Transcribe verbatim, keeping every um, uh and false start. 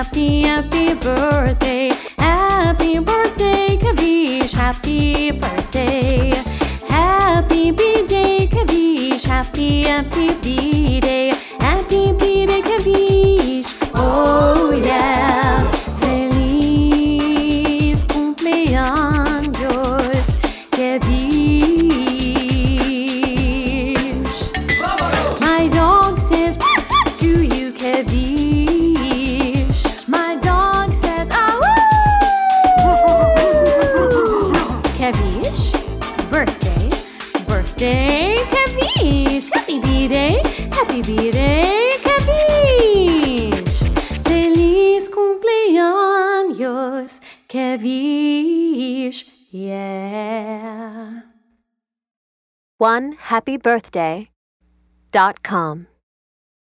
happy, happy birthday. Happy birthday, Kavish, happy birthday. Happy B-Day, Kavish, happy, happy B-Day. Happy B-Day, Kavish, oh yeah. Feliz cumpleaños, Kavish. My dog says to you, Kavish. My dog says, ah, woo! Kavish, birthday, birthday, Kavish. Happy B-Day, happy B-Day, Kavish. Feliz cumpleaños, Kavish, yeah. one happy birthday dot com